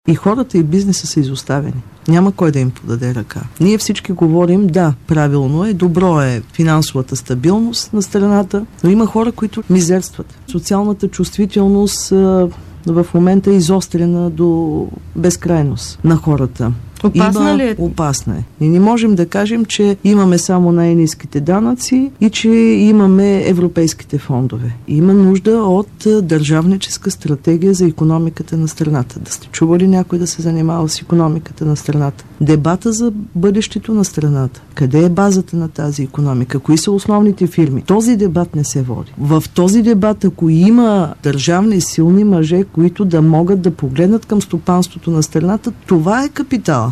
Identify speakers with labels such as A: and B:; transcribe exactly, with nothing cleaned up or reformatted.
A: И хората и бизнеса са изоставени. Няма кой да им подаде ръка. Ние всички говорим, да, правилно е, добро е финансовата стабилност на страната, но има хора, които мизерстват. Социалната чувствителност а, в момента е изострена до безкрайност на хората.
B: Опасна
A: Има,
B: ли е?
A: Опасна е. И не можем да кажем, че имаме само най-ниските данъци и че имаме европейските фондове. Има нужда от държавническа стратегия за икономиката на страната. Да сте чували някой да се занимава с икономиката на страната? Дебата за бъдещето на страната. Къде е базата на тази икономика? Кои са основните фирми? Този дебат не се води. В този дебат, ако има държавни силни мъже, които да могат да погледнат към стопанството на страната, това е капитал.